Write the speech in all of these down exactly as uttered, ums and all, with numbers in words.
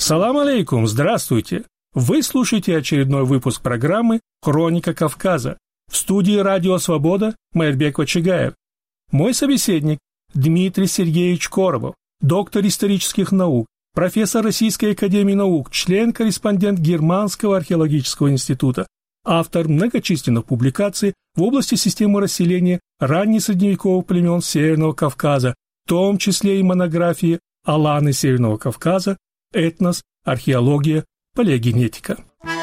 Салам алейкум, здравствуйте! Вы слушаете очередной выпуск программы «Хроника Кавказа». В студии «Радио Свобода» Майрбек Вачигаев. Мой собеседник Дмитрий Сергеевич Коробов, доктор исторических наук, профессор Российской академии наук, член-корреспондент Германского археологического института, автор многочисленных публикаций в области системы расселения раннесредневековых племен Северного Кавказа, в том числе и монографии «Аланы Северного Кавказа», «Этнос», «Археология», «Палеогенетика».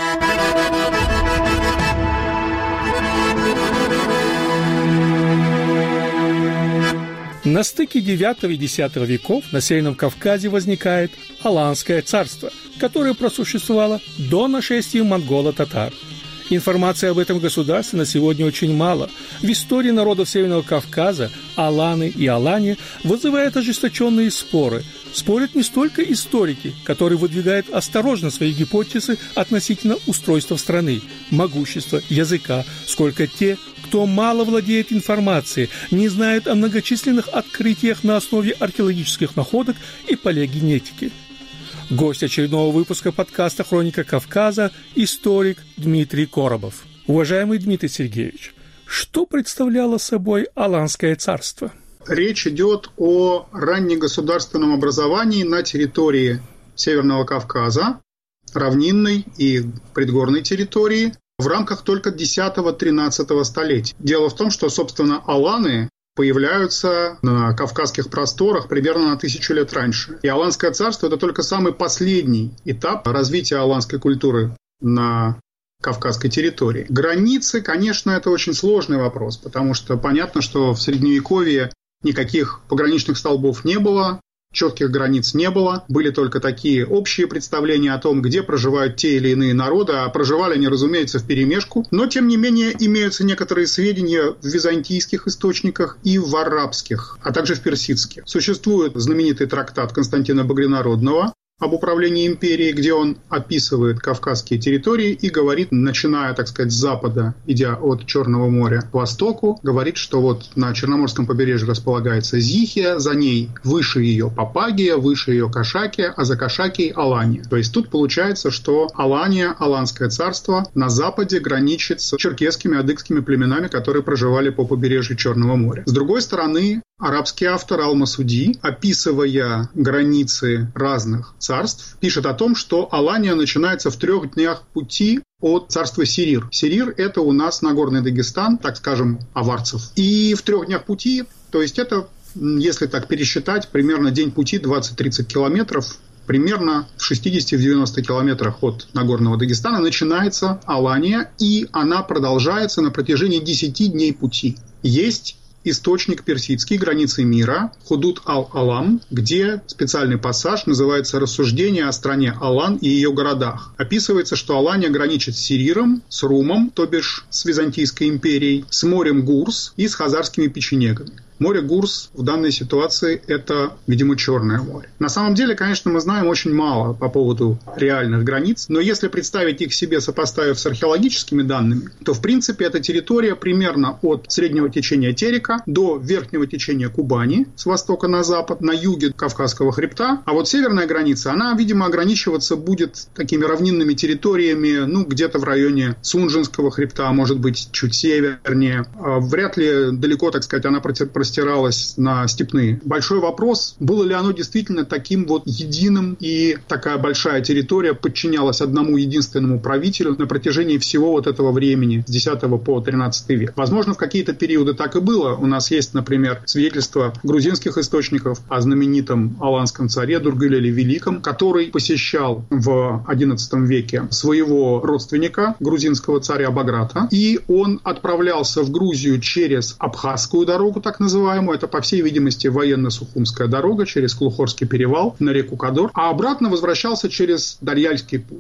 На стыке девятого и десятого веков на Северном Кавказе возникает Аланское царство, которое просуществовало до нашествия монголо-татар. Информации об этом государстве на сегодня очень мало. В истории народов Северного Кавказа Аланы и Алане вызывают ожесточенные споры. Спорят не столько историки, которые выдвигают осторожно свои гипотезы относительно устройства страны, могущества, языка, сколько те, кто мало владеет информацией, не знают о многочисленных открытиях на основе археологических находок и палеогенетики. Гость очередного выпуска подкаста «Хроника Кавказа» – историк Дмитрий Коробов. Уважаемый Дмитрий Сергеевич, что представляло собой Аланское царство? Речь идет о раннегосударственном образовании на территории Северного Кавказа, равнинной и предгорной территории, в рамках только десятого-тринадцатого столетий. Дело в том, что, собственно, аланы появляются на кавказских просторах примерно на тысячу лет раньше. И Аланское царство – это только самый последний этап развития аланской культуры на кавказской территории. Границы, конечно, это очень сложный вопрос, потому что понятно, что в Средневековье никаких пограничных столбов не было, четких границ не было, были только такие общие представления о том, где проживают те или иные народы, а проживали они, разумеется, вперемешку. Но, тем не менее, имеются некоторые сведения в византийских источниках и в арабских, а также в персидских. Существует знаменитый трактат Константина Багринародного об управлении империей, где он описывает кавказские территории и говорит, начиная, так сказать, с запада, идя от Черного моря к востоку, говорит, что вот на Черноморском побережье располагается Зихия, за ней выше ее Папагия, выше ее Кашакия, а за Кашакией Алания. То есть тут получается, что Алания, Аланское царство, на западе граничит с черкесскими, адыгскими племенами, которые проживали по побережью Черного моря. С другой стороны, арабский автор Ал-Масуди, описывая границы разных царств, пишет о том, что Алания начинается в трех днях пути от царства Сирир. Сирир – это у нас Нагорный Дагестан, так скажем, аварцев. И в трех днях пути, то есть это, если так пересчитать, примерно день пути двадцать-тридцать километров, примерно в шестьдесят-девяносто километрах от Нагорного Дагестана начинается Алания, и она продолжается на протяжении десяти дней пути. Есть источник персидский «Границы мира» Худуд ал-Алам, где специальный пассаж называется «Рассуждение о стране Алан и ее городах». Описывается, что Алания граничит с Сириром, с Румом, то бишь с Византийской империей, с морем Гурс и с хазарскими печенегами. Море Гурс в данной ситуации – это, видимо, Черное море. На самом деле, конечно, мы знаем очень мало по поводу реальных границ, но если представить их себе, сопоставив с археологическими данными, то, в принципе, эта территория примерно от среднего течения Терека до верхнего течения Кубани, с востока на запад, на юге Кавказского хребта. А вот северная граница, она, видимо, ограничиваться будет такими равнинными территориями, ну, где-то в районе Сунжинского хребта, может быть, чуть севернее. Вряд ли далеко, так сказать, она простиралась стиралось на степные. Большой вопрос, было ли оно действительно таким вот единым, и такая большая территория подчинялась одному единственному правителю на протяжении всего вот этого времени, с десятого по тринадцатый век. Возможно, в какие-то периоды так и было. У нас есть, например, свидетельства грузинских источников о знаменитом аланском царе Дургылеле Великом, который посещал в одиннадцатом веке своего родственника, грузинского царя Баграта, и он отправлялся в Грузию через Абхазскую дорогу, так называемую. Это, по всей видимости, военно-сухумская дорога через Клухорский перевал на реку Кадор, а обратно возвращался через Дарьяльский путь.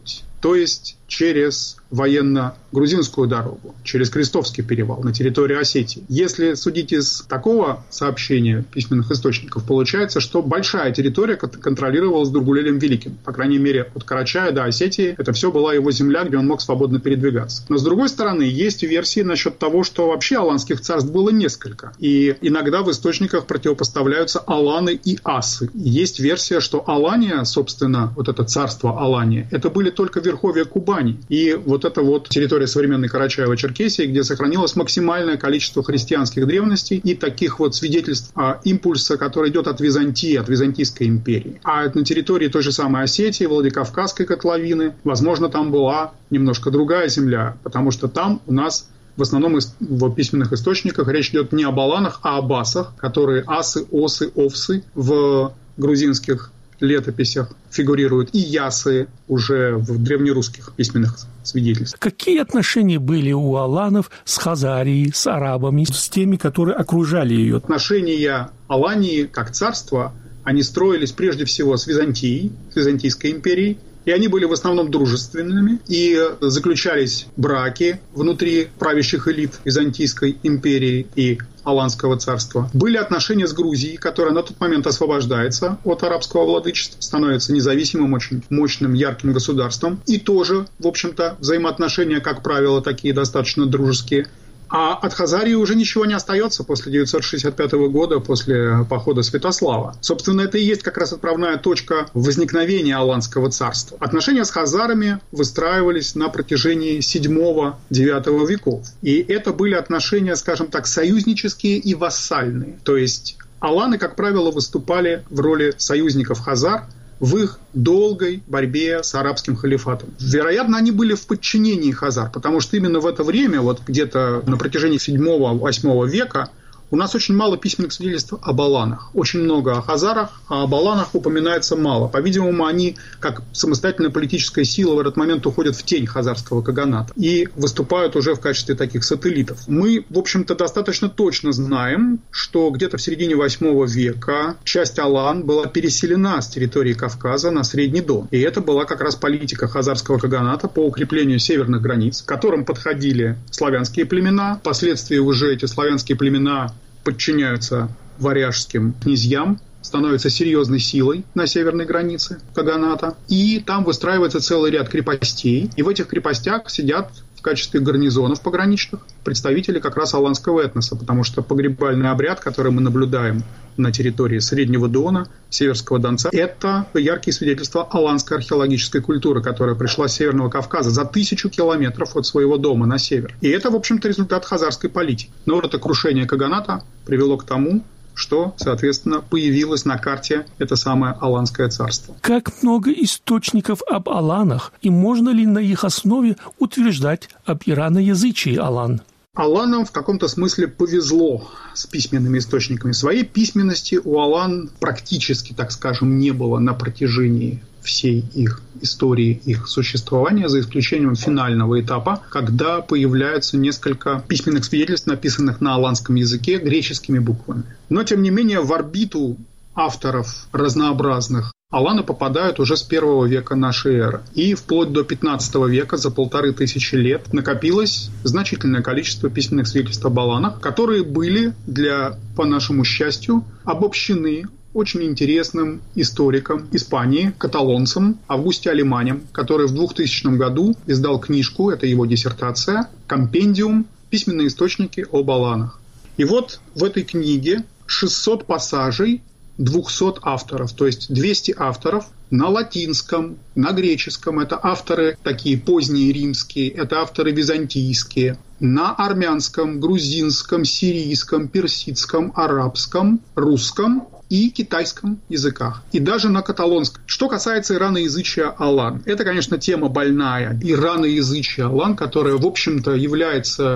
то есть через военно-грузинскую дорогу, через Крестовский перевал на территории Осетии. Если судить из такого сообщения письменных источников, получается, что большая территория контролировалась Дургулелем Великим. По крайней мере, от Карачая до Осетии это все была его земля, где он мог свободно передвигаться. Но с другой стороны, есть версии насчет того, что вообще аланских царств было несколько. И иногда в источниках противопоставляются аланы и асы. Есть версия, что Алания, собственно, вот это царство Алания, это были только верховья Кубани. И вот это вот территория современной Карачаево-Черкесии, где сохранилось максимальное количество христианских древностей и таких вот свидетельств а, импульса, который идет от Византии, от Византийской империи. А на территории той же самой Осетии, Владикавказской котловины, возможно, там была немножко другая земля, потому что там у нас в основном в письменных источниках речь идет не об аланах, а об асах, которые асы, осы, овсы в грузинских летописях фигурируют, и ясы уже в древнерусских письменных свидетельствах. Какие отношения были у аланов с Хазарией, с арабами, с теми, которые окружали ее? Отношения Алании как царства, они строились прежде всего с Византией, с Византийской империей, и они были в основном дружественными, и заключались браки внутри правящих элит Византийской империи и Аланского царства. Были отношения с Грузией, которая на тот момент освобождается от арабского владычества, становится независимым, очень мощным, ярким государством. И тоже, в общем-то, взаимоотношения, как правило, такие достаточно дружеские. А от Хазарии уже ничего не остается после девятьсот шестьдесят пятого года, после похода Святослава. Собственно, это и есть как раз отправная точка возникновения Аланского царства. Отношения с хазарами выстраивались на протяжении седьмого-девятого веков. И это были отношения, скажем так, союзнические и вассальные. То есть аланы, как правило, выступали в роли союзников хазар в их долгой борьбе с арабским халифатом. Вероятно, они были в подчинении хазар, потому что именно в это время, вот где-то на протяжении седьмого-восьмого века, у нас очень мало письменных свидетельств об аланах. Очень много о хазарах, а об аланах упоминается мало. По-видимому, они, как самостоятельная политическая сила, в этот момент уходят в тень хазарского каганата и выступают уже в качестве таких сателлитов. Мы, в общем-то, достаточно точно знаем, что где-то в середине восьмого века часть алан была переселена с территории Кавказа на Средний Дон. И это была как раз политика хазарского каганата по укреплению северных границ, к которым подходили славянские племена. Впоследствии уже эти славянские племена подчиняются варяжским князьям, становятся серьезной силой на северной границе каганата. И там выстраивается целый ряд крепостей. И в этих крепостях сидят в качестве гарнизонов пограничных представители как раз аланского этноса, потому что погребальный обряд, который мы наблюдаем на территории Среднего Дона, Северского Донца, это яркие свидетельства аланской археологической культуры, которая пришла с Северного Кавказа за тысячу километров от своего дома на север. И это, в общем-то, результат хазарской политики. Но вот это крушение каганата привело к тому, что, соответственно, появилось на карте это самое Аланское царство. Как много источников об аланах, и можно ли на их основе утверждать об ираноязычии алан? Аланам в каком-то смысле повезло с письменными источниками. Своей письменности у алан практически, так скажем, не было на протяжении всей их истории, их существования, за исключением финального этапа, когда появляются несколько письменных свидетельств, написанных на аланском языке греческими буквами. Но, тем не менее, в орбиту авторов разнообразных аланы попадают уже с первого века нашей эры. И вплоть до пятнадцатого века, за полторы тысячи лет, накопилось значительное количество письменных свидетельств об аланах, которые были, для, по нашему счастью, обобщены очень интересным историком Испании, каталонцем Августе Алеманем, который в двухтысячном году издал книжку, это его диссертация, «Компендиум. Письменные источники об аланах». И вот в этой книге шестьсот пассажей двухсот авторов, то есть двести авторов на латинском, на греческом. Это авторы такие поздние римские, это авторы византийские. На армянском, грузинском, сирийском, персидском, арабском, русском и китайском языках. И даже на каталонском. Что касается ираноязычия алан. Это, конечно, тема больная. Ираноязычие алан, которая, в общем-то, является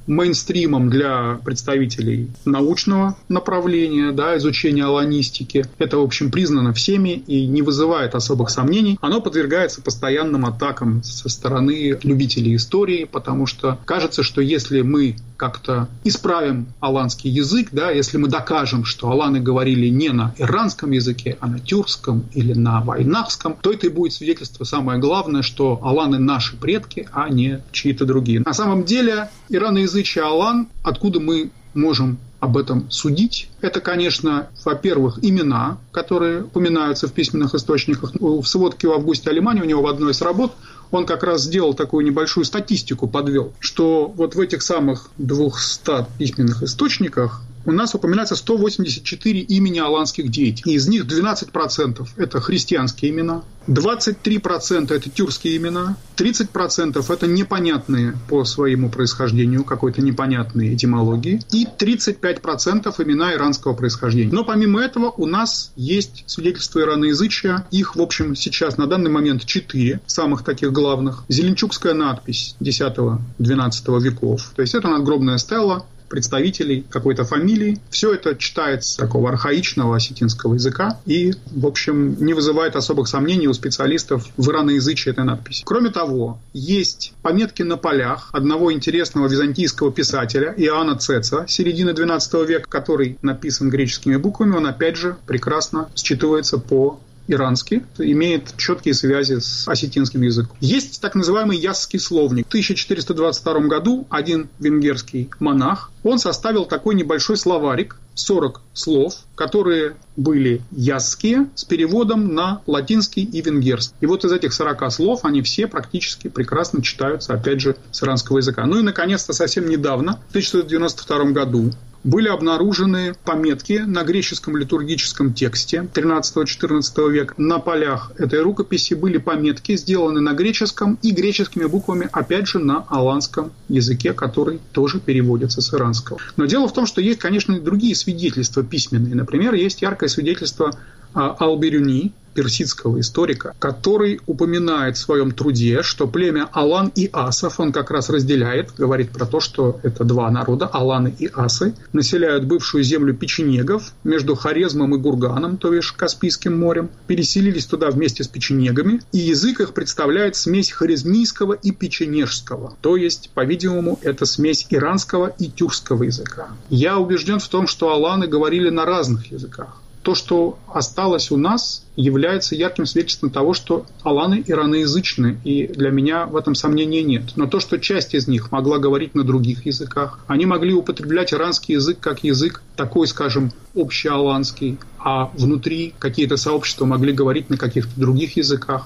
мейнстримом для представителей научного направления, да, изучения аланистики. Это, в общем, признано всеми и не вызывает особых сомнений. Оно подвергается постоянным атакам со стороны любителей истории, потому что кажется, что если мы как-то исправим аланский язык, да, если мы докажем, что аланы говорили не на иранском языке, а на тюркском или на вайнахском, то это и будет свидетельство, самое главное, что аланы наши предки, а не чьи-то другие. На самом деле, ираноязычие алан, откуда мы можем об этом судить? Это, конечно, во-первых, имена, которые упоминаются в письменных источниках. В сводке у Августия Алимани, у него в одной из работ, он как раз сделал такую небольшую статистику, подвел, что вот в этих самых двухстах письменных источниках у нас упоминается сто восемьдесят четыре имени аланских деятелей. Из них двенадцать процентов это христианские имена, двадцать три процента это тюркские имена, тридцать процентов это непонятные по своему происхождению, какой-то непонятной этимологии, и тридцать пять процентов имена иранского происхождения. Но помимо этого у нас есть свидетельства ираноязычия. Их, в общем, сейчас на данный момент четыре, самых таких главных. Зеленчукская надпись десятого-двенадцатого веков. То есть это надгробная стела представителей какой-то фамилии. Все это читается такого архаичного осетинского языка и, в общем, не вызывает особых сомнений у специалистов в ираноязычии этой надписи. Кроме того, есть пометки на полях одного интересного византийского писателя Иоанна Цеца середины двенадцатого века, который написан греческими буквами. Он, опять же, прекрасно считывается по иранский, имеет четкие связи с осетинским языком. Есть так называемый Ясский словник. В тысяча четыреста двадцать втором году один венгерский монах, он составил такой небольшой словарик, сорок слов, которые были ясские, с переводом на латинский и венгерский. И вот из этих сорока слов они все практически прекрасно читаются, опять же, с иранского языка. Ну и, наконец-то, совсем недавно, в тысяча девятьсот девяносто втором году, были обнаружены пометки на греческом литургическом тексте тринадцатого-четырнадцатого века. На полях этой рукописи были пометки, сделаны на греческом и греческими буквами, опять же, на аланском языке, который тоже переводится с иранского. Но дело в том, что есть, конечно, и другие свидетельства письменные. Например, есть яркое свидетельство Ал-Бирюни, персидского историка, который упоминает в своем труде, что племя Алан и Асов, он как раз разделяет, говорит про то, что это два народа, Аланы и Асы, населяют бывшую землю печенегов между Хорезмом и Гурганом, то есть Каспийским морем, переселились туда вместе с печенегами, и язык их представляет смесь хорезмийского и печенежского, то есть, по-видимому, это смесь иранского и тюркского языка. Я убежден в том, что аланы говорили на разных языках. То, что осталось у нас, является ярким свидетельством того, что аланы ираноязычны, и для меня в этом сомнения нет. Но то, что часть из них могла говорить на других языках, они могли употреблять иранский язык как язык такой, скажем, общеаланский, а внутри какие-то сообщества могли говорить на каких-то других языках.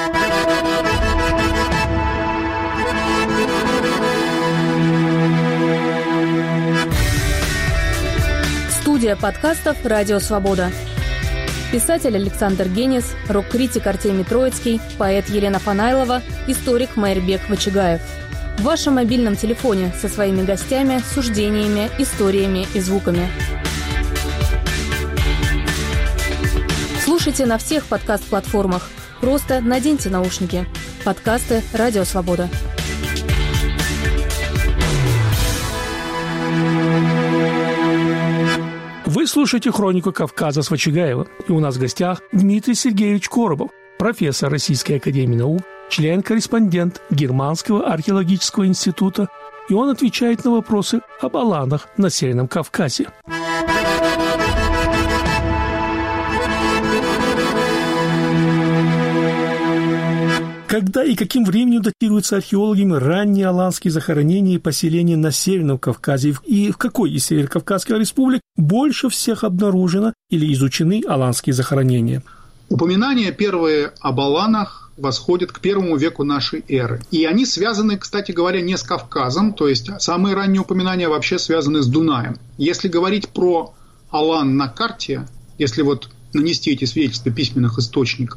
Студия подкастов «Радио Свобода». Писатель Александр Генис, рок-критик Артемий Троицкий, поэт Елена Фанайлова, историк Майрбек Вачигаев. В вашем мобильном телефоне со своими гостями, суждениями, историями и звуками. Слушайте на всех подкаст-платформах. Просто наденьте наушники. Подкасты «Радио Свобода». Вы слушаете «Хронику Кавказа» с Вачигаевым. И у нас в гостях Дмитрий Сергеевич Коробов, профессор Российской академии наук, член-корреспондент Германского археологического института. И он отвечает на вопросы об аланах на Северном Кавказе. Когда и каким временем датируются археологами ранние аланские захоронения и поселения на Северном Кавказе? И в какой из северокавказских республик больше всех обнаружено или изучены аланские захоронения? Упоминания первые об аланах восходят к первому веку нашей эры. И они связаны, кстати говоря, не с Кавказом, то есть самые ранние упоминания вообще связаны с Дунаем. Если говорить про алан на карте, если вот нанести эти свидетельства письменных источников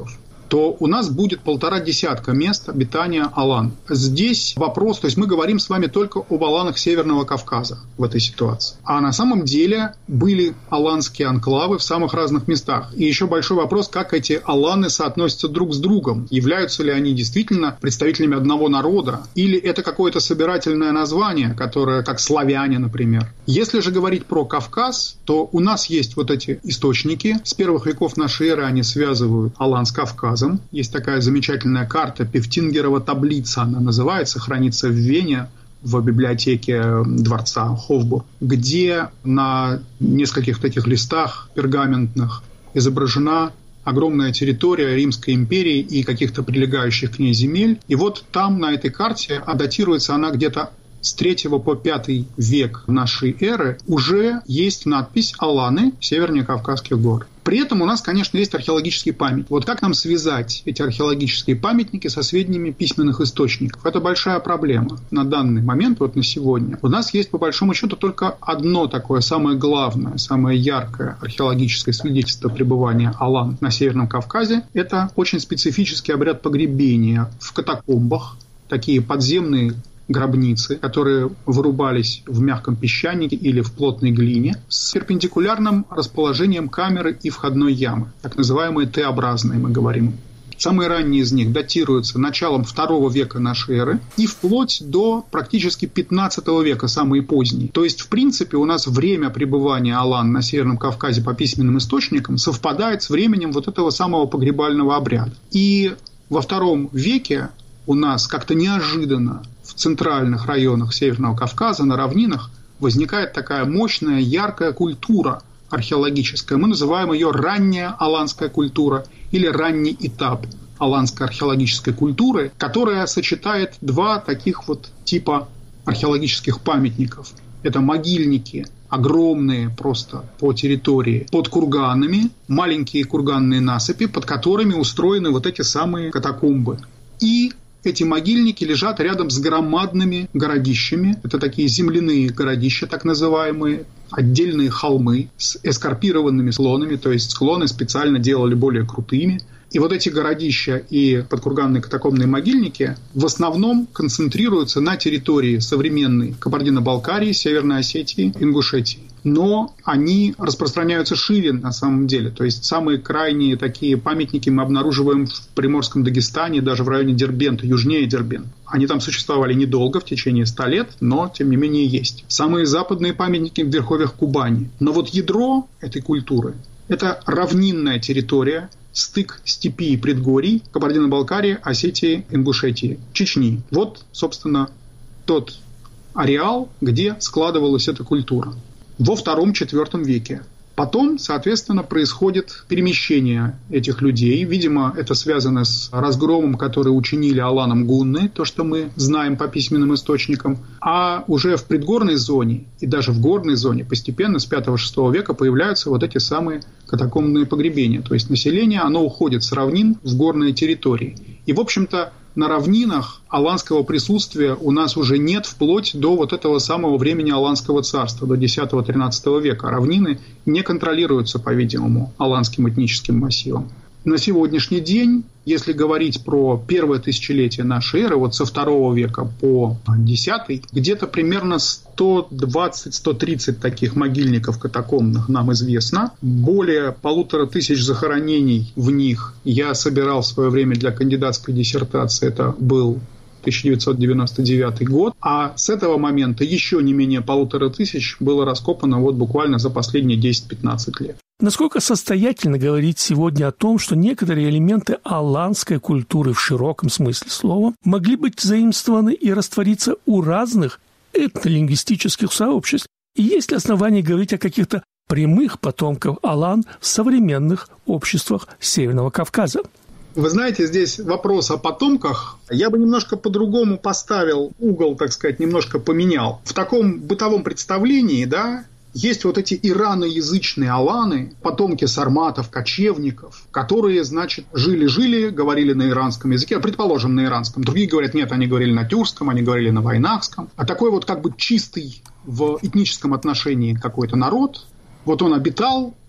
то у нас будет полтора десятка мест обитания алан. Здесь вопрос, то есть мы говорим с вами только об аланах Северного Кавказа в этой ситуации. А на самом деле были аланские анклавы в самых разных местах. И еще большой вопрос, как эти аланы соотносятся друг с другом. Являются ли они действительно представителями одного народа? Или это какое-то собирательное название, которое, как славяне, например. Если же говорить про Кавказ, то у нас есть вот эти источники. С первых веков нашей эры они связывают алан с Кавказом. Есть такая замечательная карта, Пефтингерова таблица, она называется, хранится в Вене, в библиотеке дворца Хофбург, где на нескольких таких листах пергаментных изображена огромная территория Римской империи и каких-то прилегающих к ней земель. И вот там, на этой карте, а датируется она где-то с третьего по пятый век нашей эры, уже есть надпись «Аланы Северных Кавказских гор». При этом у нас, конечно, есть археологический памятник. Вот как нам связать эти археологические памятники со сведениями письменных источников? Это большая проблема на данный момент, вот на сегодня. У нас есть, по большому счету, только одно такое самое главное, самое яркое археологическое свидетельство пребывания алан на Северном Кавказе. Это очень специфический обряд погребения в катакомбах, такие подземные гробницы, которые вырубались в мягком песчанике или в плотной глине с перпендикулярным расположением камеры и входной ямы, так называемые Т-образные, мы говорим. Самые ранние из них датируются началом второго века нашей эры и вплоть до практически пятнадцатого века, самые поздние. То есть, в принципе, у нас время пребывания алан на Северном Кавказе по письменным источникам совпадает с временем вот этого самого погребального обряда. И во втором веке у нас как-то неожиданно в центральных районах Северного Кавказа, на равнинах, возникает такая мощная, яркая культура археологическая. Мы называем ее ранняя аланская культура или ранний этап аланской археологической культуры, которая сочетает два таких вот типа археологических памятников. Это могильники, огромные просто по территории, под курганами, маленькие курганные насыпи, под которыми устроены вот эти самые катакомбы. И эти могильники лежат рядом с громадными городищами. Это такие земляные городища, так называемые, отдельные холмы с эскарпированными склонами, то есть склоны специально делали более крутыми. И вот эти городища и подкурганные катакомбные могильники в основном концентрируются на территории современной Кабардино-Балкарии, Северной Осетии, Ингушетии. Но они распространяются шире на самом деле. То есть самые крайние такие памятники мы обнаруживаем в Приморском Дагестане, даже в районе Дербента, южнее Дербента. Они там существовали недолго, в течение ста лет, но тем не менее есть. Самые западные памятники в верховьях Кубани. Но вот ядро этой культуры – это равнинная территория, стык степи и предгорий Кабардино-Балкарии, Осетии, Ингушетии, Чечни. Вот, собственно, тот ареал, где складывалась эта культура во втором-четвертом веке. Потом, соответственно, происходит перемещение этих людей. Видимо, это связано с разгромом, который учинили аланам гунны, то, что мы знаем по письменным источникам. А уже в предгорной зоне и даже в горной зоне постепенно с пятого-шестого века появляются вот эти самые катакомбные погребения. То есть население, оно уходит с равнин в горные территории. И, в общем-то, на равнинах аланского присутствия у нас уже нет вплоть до вот этого самого времени Аланского царства, до десятого-тринадцатого века. Равнины не контролируются, по-видимому, аланским этническим массивом. На сегодняшний день, если говорить про первое тысячелетие нашей эры, вот со второго века по десятый, где-то примерно сто двадцать - сто тридцать таких могильников катакомбных нам известно. Более полутора тысяч захоронений в них я собирал в свое время для кандидатской диссертации. Это был тысяча девятьсот девяносто девятый год. А с этого момента еще не менее полутора тысяч было раскопано вот буквально за последние десять-пятнадцать лет. Насколько состоятельно говорить сегодня о том, что некоторые элементы аланской культуры в широком смысле слова могли быть заимствованы и раствориться у разных этнолингвистических сообществ? И есть ли основания говорить о каких-то прямых потомках алан в современных обществах Северного Кавказа? Вы знаете, здесь вопрос о потомках. Я бы немножко по-другому поставил угол, так сказать, немножко поменял. В таком бытовом представлении, да, есть вот эти ираноязычные аланы, потомки сарматов, кочевников, которые, значит, жили-жили, говорили на иранском языке, предположим, на иранском. Другие говорят, нет, они говорили на тюркском, они говорили на вайнахском. А такой вот как бы чистый в этническом отношении какой-то народ, вот он обитал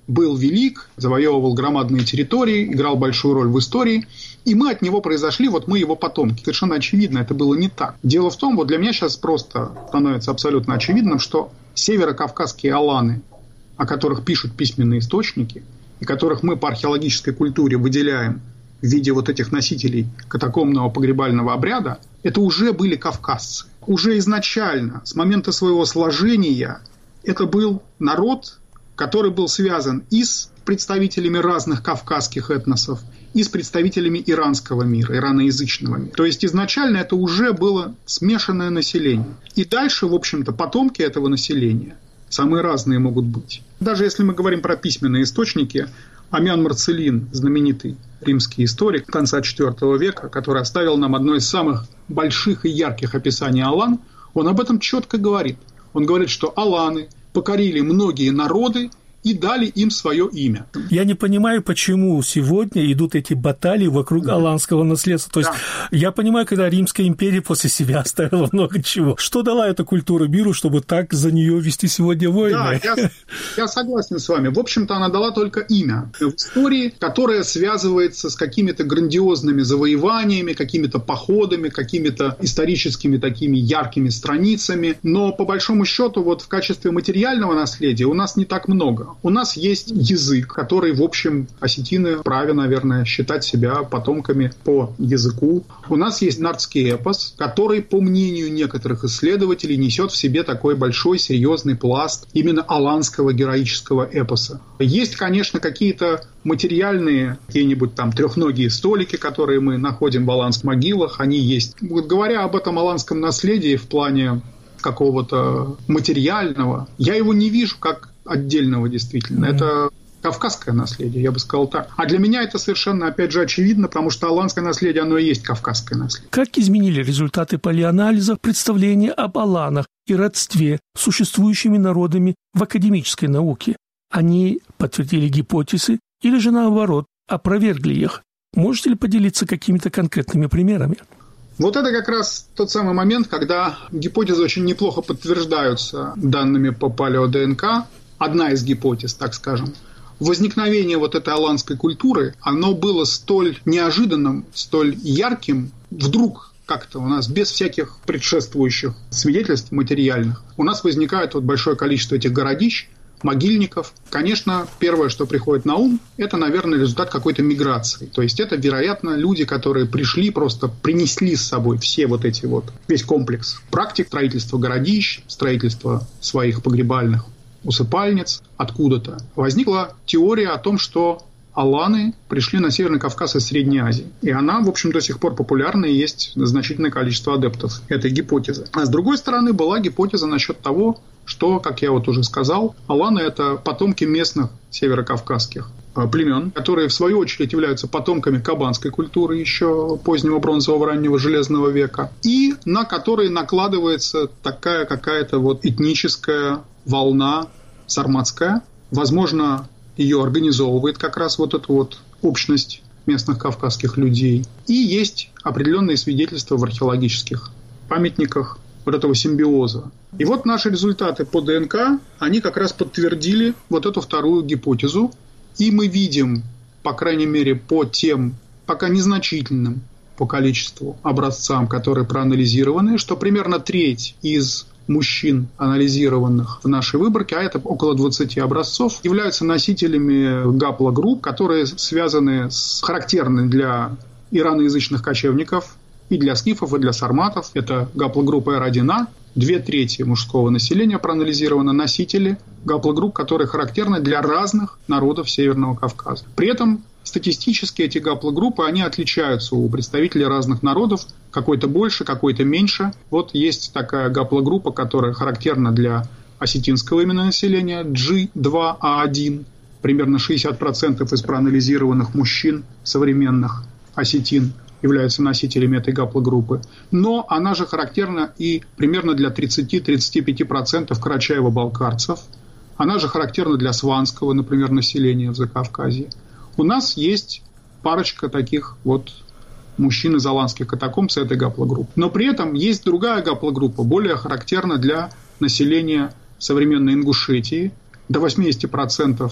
был велик, завоевывал громадные территории, играл большую роль в истории, и мы от него произошли, вот мы его потомки. Совершенно очевидно, это было не так. Дело в том, вот для меня сейчас просто становится абсолютно очевидным, что северокавказские аланы, о которых пишут письменные источники, и которых мы по археологической культуре выделяем в виде вот этих носителей катакомбного погребального обряда, это уже были кавказцы. Уже изначально, с момента своего сложения, это был народ, который был связан и с представителями разных кавказских этносов, и с представителями иранского мира, ираноязычного мира. То есть изначально это уже было смешанное население. И дальше, в общем-то, потомки этого населения самые разные могут быть. Даже если мы говорим про письменные источники, Амиан Марцелин, знаменитый римский историк конца четвёртого века, который оставил нам одно из самых больших и ярких описаний алан, он об этом четко говорит. Он говорит, что аланы покорили многие народы и дали им свое имя. Я не понимаю, почему сегодня идут эти баталии вокруг да. аланского наследства. То есть да. я понимаю, когда Римская империя после себя оставила много чего. Что дала эта культура миру, чтобы так за нее вести сегодня войны? Да, я, я согласен с вами. В общем-то, она дала только имя в истории, которое связывается с какими-то грандиозными завоеваниями, какими-то походами, какими-то историческими такими яркими страницами. Но, по большому счету, вот в качестве материального наследия у нас не так много. У нас есть язык, который, в общем, осетины вправе, наверное, считать себя потомками по языку. У нас есть нардский эпос, который, по мнению некоторых исследователей, несет в себе такой большой, серьезный пласт именно аланского героического эпоса. Есть, конечно, какие-то материальные, какие-нибудь там трехногие столики, которые мы находим в аланских могилах, они есть. Вот говоря об этом аланском наследии в плане какого-то материального, я его не вижу как отдельного действительно. Mm-hmm. Это кавказское наследие, я бы сказал так. А для меня это совершенно, опять же, очевидно, потому что аланское наследие, оно и есть кавказское наследие. Как изменили результаты палеоанализа представления об аланах и родстве с существующими народами в академической науке? Они подтвердили гипотезы или же, наоборот, опровергли их? Можете ли поделиться какими-то конкретными примерами? Вот это как раз тот самый момент, когда гипотезы очень неплохо подтверждаются данными по палео-ДНК. Одна из гипотез, так скажем. Возникновение вот этой аланской культуры, оно было столь неожиданным, столь ярким, вдруг как-то у нас без всяких предшествующих свидетельств материальных. У нас возникает вот большое количество этих городищ, могильников. Конечно, первое, что приходит на ум, это, наверное, результат какой-то миграции. То есть это, вероятно, люди, которые пришли, просто принесли с собой все вот эти вот, весь комплекс практик строительства городищ, строительства своих погребальных усыпальниц откуда-то. Возникла теория о том, что аланы пришли на Северный Кавказ из Средней Азии. И она, в общем, до сих пор популярна, и есть значительное количество адептов этой гипотезы. А с другой стороны, была гипотеза насчет того, что, как я вот уже сказал, аланы – это потомки местных северокавказских племен, которые, в свою очередь, являются потомками кабанской культуры еще позднего бронзового, раннего железного века, и на которые накладывается такая какая-то вот этническая волна сарматская. Возможно, ее организовывает как раз вот эту вот общность местных кавказских людей. И есть определенные свидетельства в археологических памятниках вот этого симбиоза. И вот наши результаты по ДНК, они как раз подтвердили вот эту вторую гипотезу. И мы видим, по крайней мере, по тем, пока незначительным по количеству образцам, которые проанализированы, что примерно треть из мужчин, анализированных в нашей выборке, а это около двадцати образцов, являются носителями гаплогрупп, которые связаны с характерными для ираноязычных кочевников и для скифов, и для сарматов. Это гаплогруппа эр один а. Две трети мужского населения проанализировано носители гаплогрупп, которые характерны для разных народов Северного Кавказа. При этом статистически эти гаплогруппы, они отличаются у представителей разных народов, какой-то больше, какой-то меньше. Вот есть такая гаплогруппа, которая характерна для осетинского именно населения, джи два а один. Примерно шестьдесят процентов из проанализированных мужчин современных осетин являются носителями этой гаплогруппы. Но она же характерна и примерно для тридцать-тридцать пять процентов карачаево-балкарцев. Она же характерна для сванского, например, населения в Закавказье. У нас есть парочка таких вот мужчин из аланских катакомб с этой гаплогруппой. Но при этом есть другая гаплогруппа, более характерна для населения современной Ингушетии. До восемьдесят процентов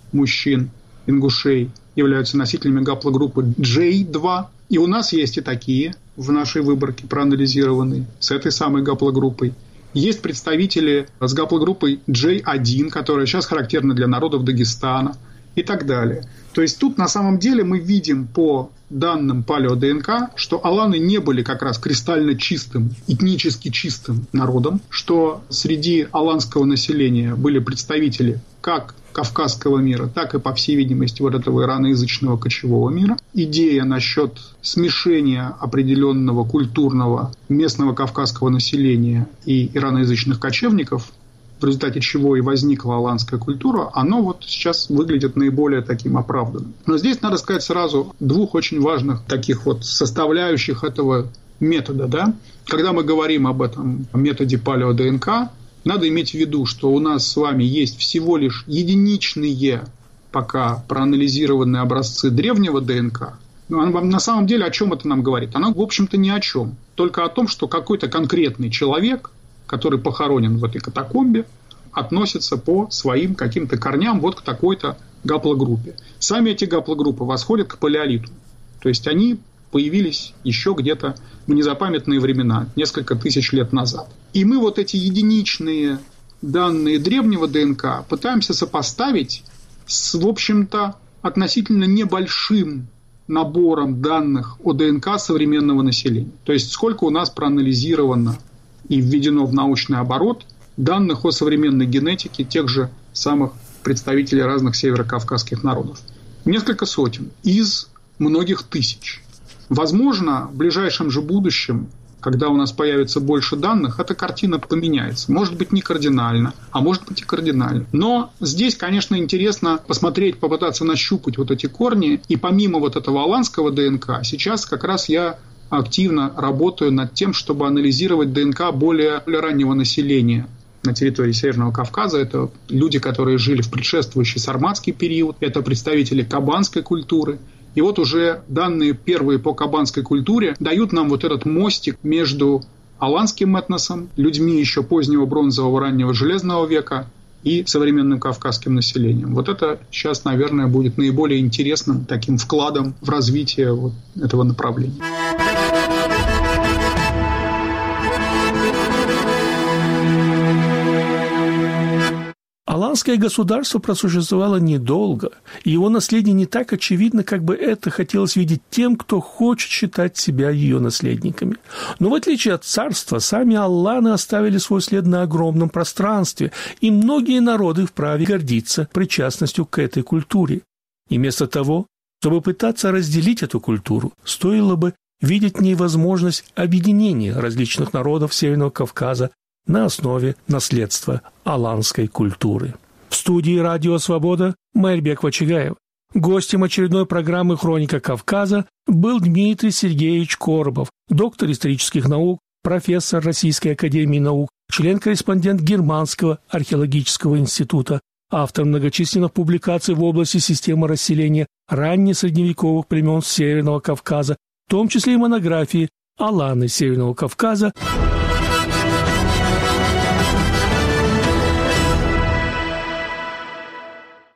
мужчин, ингушей, являются носителями гаплогруппы джей два. И у нас есть и такие в нашей выборке проанализированные с этой самой гаплогруппой. Есть представители с гаплогруппой джей один, которая сейчас характерна для народов Дагестана и так далее. То есть тут на самом деле мы видим по данным палео-ДНК, что аланы не были как раз кристально чистым, этнически чистым народом, что среди аланского населения были представители как Кавказского мира, так и, по всей видимости, вот этого ираноязычного кочевого мира. Идея насчет смешения определенного культурного местного кавказского населения и ираноязычных кочевников, в результате чего и возникла аланская культура, оно вот сейчас выглядит наиболее таким оправданным. Но здесь надо сказать сразу двух очень важных таких вот составляющих этого метода. Да? Когда мы говорим об этом методе палео-ДНК, надо иметь в виду, что у нас с вами есть всего лишь единичные пока проанализированные образцы древнего ДНК. Но на самом деле о чем это нам говорит? Оно, в общем-то, ни о чем. Только о том, что какой-то конкретный человек, который похоронен в этой катакомбе, относится по своим каким-то корням вот к такой-то гаплогруппе. Сами эти гаплогруппы восходят к палеолиту. То есть они появились еще где-то в незапамятные времена, несколько тысяч лет назад. И мы вот эти единичные данные древнего ДНК пытаемся сопоставить с, в общем-то, относительно небольшим набором данных о ДНК современного населения. То есть сколько у нас проанализировано и введено в научный оборот данных о современной генетике тех же самых представителей разных северокавказских народов. Несколько сотен из многих тысяч. Возможно, в ближайшем же будущем, когда у нас появится больше данных, эта картина поменяется. Может быть, не кардинально, а может быть и кардинально. Но здесь, конечно, интересно посмотреть, попытаться нащупать вот эти корни. И помимо вот этого аланского ДНК, сейчас как раз я активно работаю над тем, чтобы анализировать ДНК более раннего населения на территории Северного Кавказа. Это люди, которые жили в предшествующий сарматский период, это представители кабанской культуры. И вот уже данные первые по кабанской культуре дают нам вот этот мостик между аланским этносом, людьми еще позднего бронзового, раннего железного века и современным кавказским населением. Вот это сейчас, наверное, будет наиболее интересным таким вкладом в развитие вот этого направления. Аланское государство просуществовало недолго, и его наследие не так очевидно, как бы это хотелось видеть тем, кто хочет считать себя ее наследниками. Но в отличие от царства, сами аланы оставили свой след на огромном пространстве, и многие народы вправе гордиться причастностью к этой культуре. И вместо того, чтобы пытаться разделить эту культуру, стоило бы видеть в ней возможность объединения различных народов Северного Кавказа на основе наследства аланской культуры. В студии «Радио Свобода» Майрбек Вачигаев. Гостем очередной программы «Хроника Кавказа» был Дмитрий Сергеевич Коробов, доктор исторических наук, профессор Российской академии наук, член-корреспондент Германского археологического института, автор многочисленных публикаций в области системы расселения раннесредневековых племен Северного Кавказа, в том числе и монографии «Аланы Северного Кавказа»,